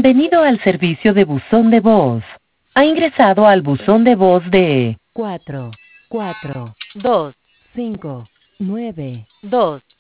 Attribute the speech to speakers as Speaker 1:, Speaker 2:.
Speaker 1: Bienvenido al servicio de buzón de voz. Ha ingresado al buzón de voz de 4, 4, 2, 5, 9, 2.